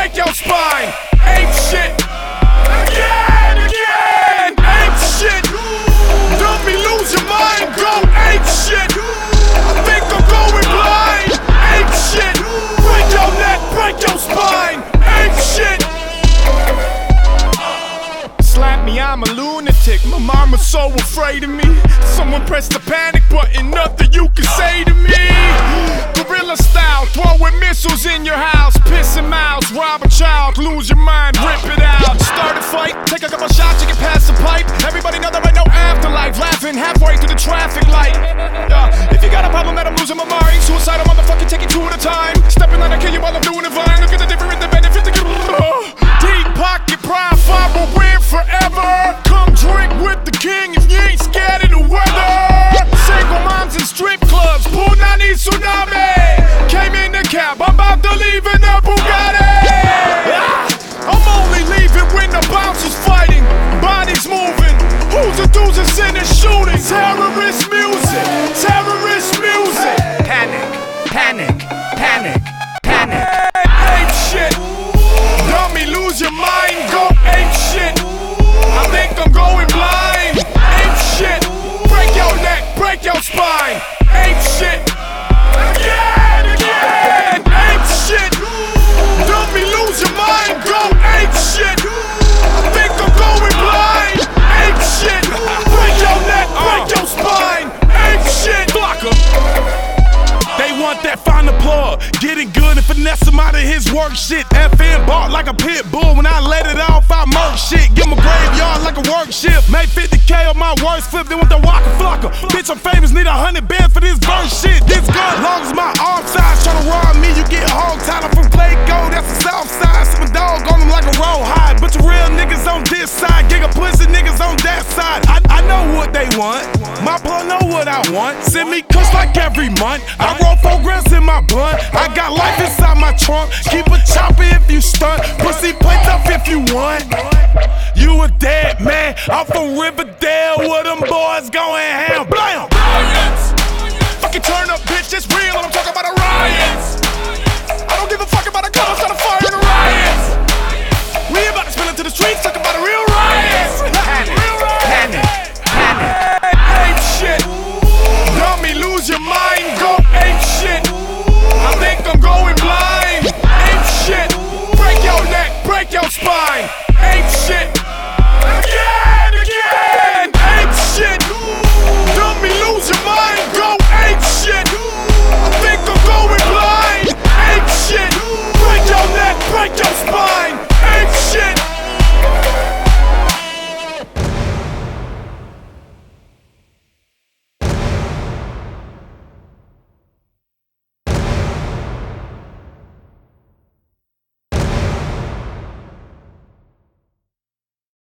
break your spine. Ape shit. Again, again. Ape shit. Don't me lose your mind. Go ape shit. I think I'm going blind. Ape shit. Break your neck, break your spine. Ape shit. Slap me, I'm a lunatic. My mama's so afraid of me. Someone press the panic button, nothing you can say to me. Gorilla style, throwing missiles in your house. Pissing mouths, rob a child, lose your mind, rip it out. Start a fight, take a couple shots, you can pass the pipe. Everybody know there ain't no afterlife. Laughing halfway through the traffic light. If you got a problem that I'm losing my mind, suicidal motherfucker, take it two at a time. Stepping on, I kill you while I'm doing the vine. Look at the different, the benefit. Deep pocket pride, I will win forever. Come drink with the king if you ain't scared of the weather. Single moms in strip clubs, Punani tsunami. Came in the cab, I'm about to leave in the Bugatti. I'm only leaving when the bouncer's fighting. Bodies moving, who's the dudes that's in the shooting? Terrorist music, terrorist music. Panic, panic, panic, panic. Ape shit. Dummy, lose your mind, go ape shit. I think I'm going blind. Ape shit. Break your neck, break your spine. Ape shit. Again, again. Ape shit. Dummy, lose your mind, go ape shit. I think I'm going blind. Ape shit. Break your neck, break your spine. Ape shit. Block 'em. They want that final plug, getting good and finesse him out of his work shit. FN bought like a pit bull, when I let it off, I murk shit. Give him a graveyard like a work shift. Made 50K on my worst flip, they want the Waka Flocka. Bitch, I'm famous, need 100 bands for this verse shit. This good, long as my arm size tryna rob me, you get hog tied. I'm from Clayco, that's the south side. Some dog on them like a roll high. But the real niggas on this side, giga pussy niggas on that side. I know what they want, my plug know what I want. Send me kush like every month. I roll 4 grams in my blunt. I got life inside my trunk. Keep a chopper if you stunt. Pussy plate up if you want. You a dead man. I'm from Riverdale where them boys going ham. Blam! Riots! Fucking turn up, bitch. It's real. I'm talking about a riot. I don't give a fuck about a color, it's not a fire.